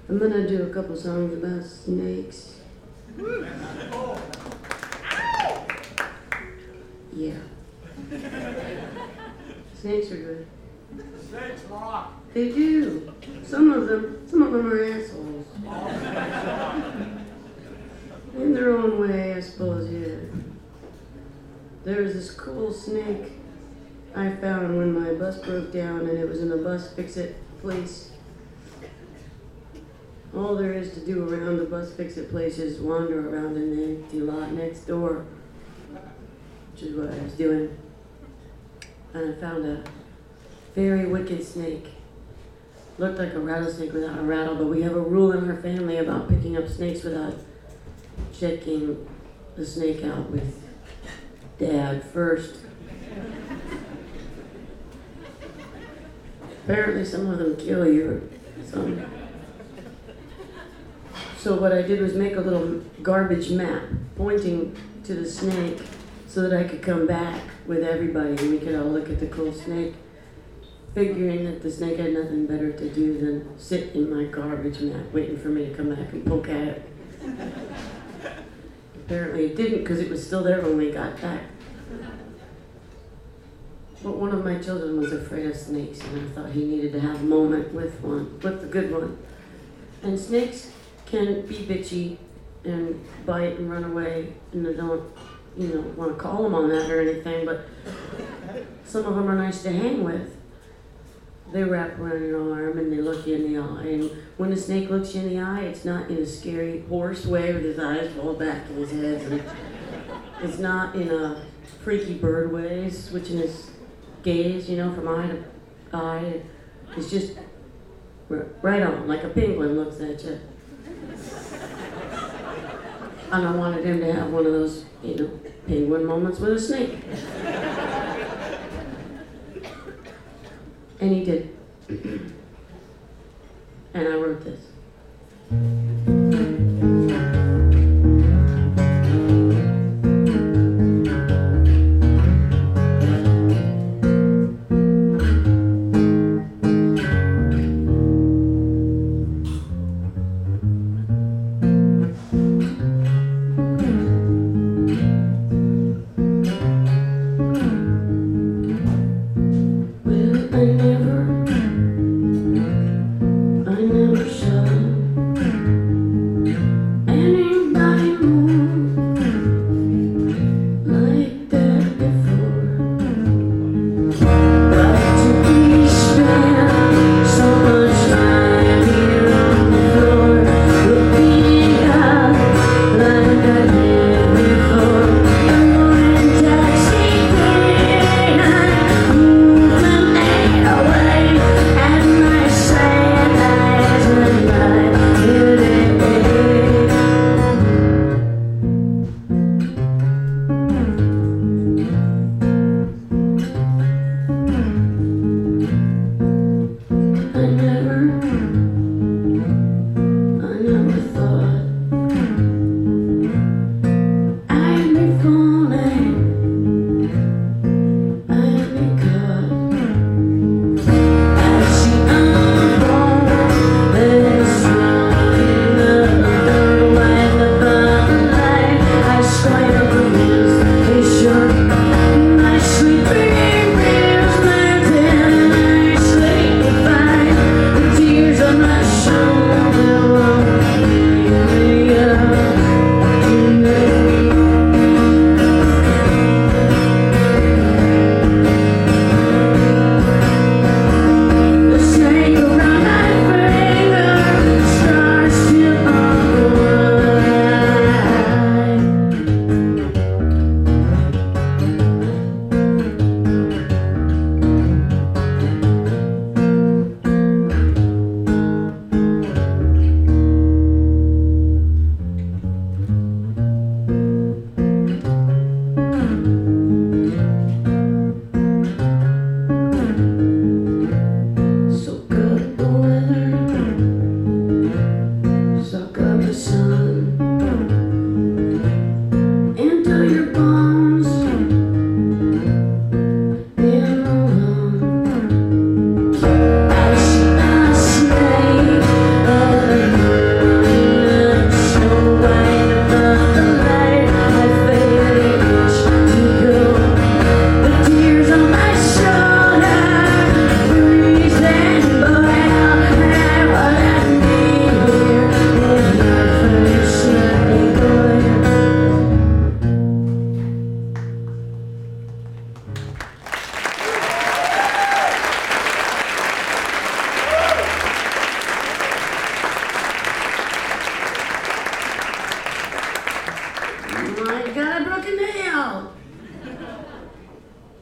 I'm gonna do a couple songs about snakes. Yeah. Snakes are good. Snakes rock. They do. Some of them are assholes. In their own way, I suppose, yeah. There was this cool snake I found when my bus broke down, and it was in a bus fix-it place. All there is to do around the bus fix-it place is wander around in the empty lot next door, which is what I was doing. And I found a very wicked snake. Looked like a rattlesnake without a rattle, but we have a rule in our family about picking up snakes without checking the snake out with Dad first. Apparently some of them kill you. So what I did was make a little garbage map pointing to the snake so that I could come back with everybody and we could all look at the cool snake, figuring that the snake had nothing better to do than sit in my garbage map waiting for me to come back and poke at it. Apparently it didn't, because it was still there when we got back. But one of my children was afraid of snakes, and I thought he needed to have a moment with the good one. And snakes can be bitchy and bite and run away, and I don't, want to call them on that or anything, but some of them are nice to hang with. They wrap around your arm and they look you in the eye, and when a snake looks you in the eye, it's not in a scary horse way with his eyes rolled back in his head, and it's not in a freaky bird way, switching his gaze, from eye to eye. It's just right on, like a penguin looks at you. And I wanted him to have one of those, penguin moments with a snake. And he did. And I wrote this. I never shot